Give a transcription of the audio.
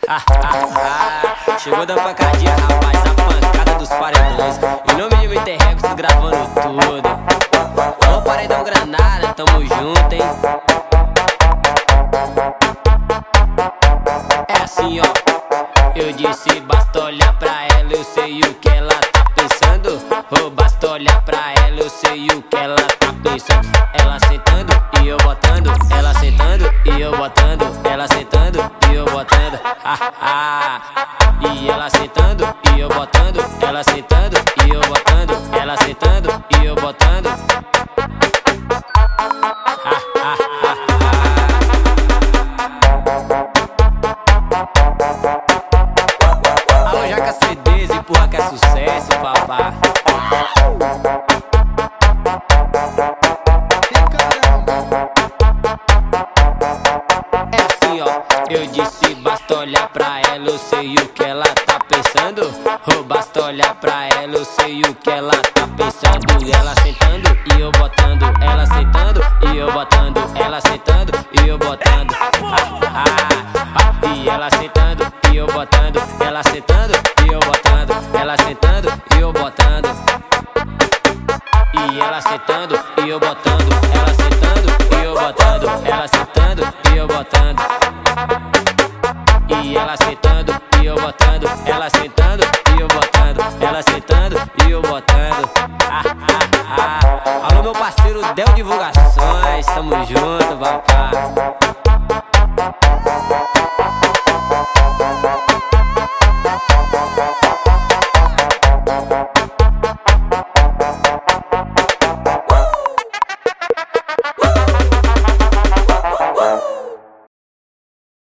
Chegou da pancadinha, rapaz, a pancada dos paredões. Em nome de Mr. Records, gravando tudo. Ô paredão Granada, tamo junto, hein? É assim, ó. Eu disse, basta olhar pra ela, eu sei o que ela tá pensando. Oh, basta olhar pra ela, eu sei o que ela tá pensando. Ela sentando e eu botando, ela sentando e eu botando, ela sentando e eu botando. E ela sentando e eu botando, ela sentando e eu botando, ela sentando e eu botando. Alô, Jaca CDs, empurra que é sucesso, papá. É assim, ó. Eu disse, basta olhar pra ela, eu sei o que ela tá pensando. Oh, basta olhar pra ela, eu sei o que ela tá pensando. Ela sentando e eu botando, ela sentando e eu botando, ela sentando e eu botando. E ela sentando e eu botando, ela sentando e eu botando, ela sentando e eu botando. E ela sentando e eu botando, ela sentando e eu botando, ela sentando e eu botando. E ela sentando e eu botando, ela sentando e eu botando, ela sentando e eu botando. Alô, meu parceiro Del Divulgações, tamo junto, papai.